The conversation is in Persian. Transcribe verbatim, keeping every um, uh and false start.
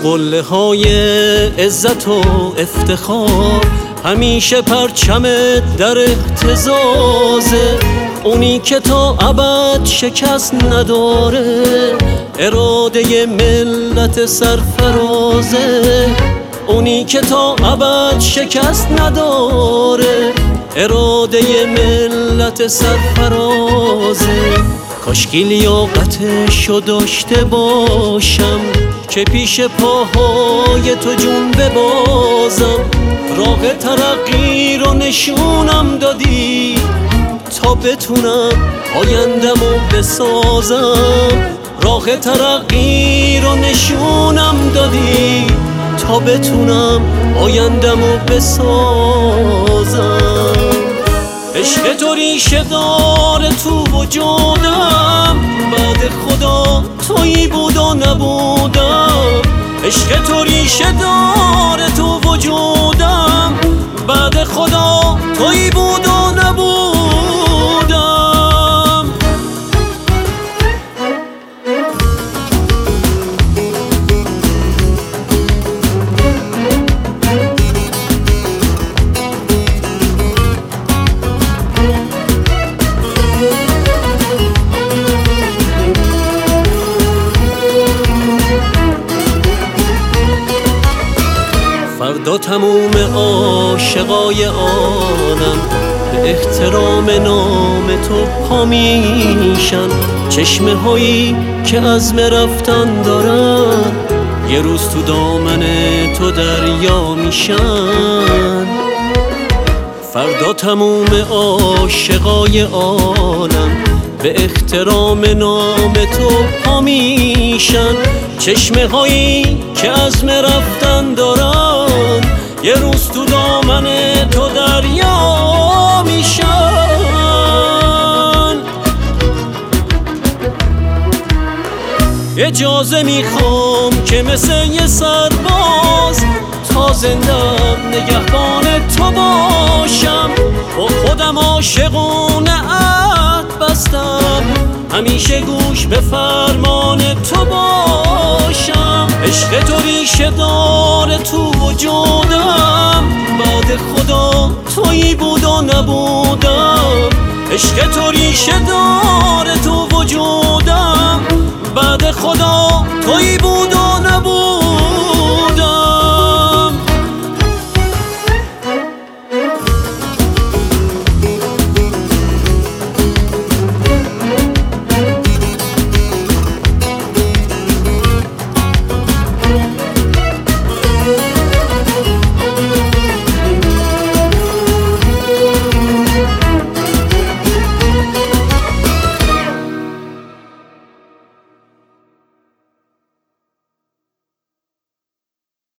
قله های عزت و افتخار همیشه پرچمت در اهتزازه، اونی که تا ابد شکست نداره، اراده ملت سرفرازه، اونی که تا ابد شکست نداره، اراده ملت سرفرازه. کاشکی لیاقتشو داشته باشم که پیش پاهای تو جون ببازم، راه ترقی رو نشونم دادی تا بتونم آیندمو بسازم، راه ترقی رو نشونم دادی تا بتونم آیندمو بسازم. عشق تو ریشه داره تو وجودم، بعد خدا تویی بود و نبودم. عشق تو ریشه داره تو وجودم، بعد خدا تویی بود و نبودم. فردا تموم عاشقای عالم به احترام نام تو پا میشن، چشمه هایی که عزم رفتن دارن یه روز تو دامن تو دریا میشن. فردا تموم عاشقای عالم به احترام نام تو پا میشن، چشمه هایی که عزم رفتن دارن یه روز تو دامن تو دریا میشن. اجازه میخوام که مثل یه سرباز تا زندم نگهبان تو باشم، با خودم عاشقونه عهد بستم همیشه گوش به فرمان تو باشم. عشق تو ریشه داره تو وجودم، بعد خدا تویی بود و نبودم. عشق تو ریشه داره تو وجودم، بعد خدا تویی بود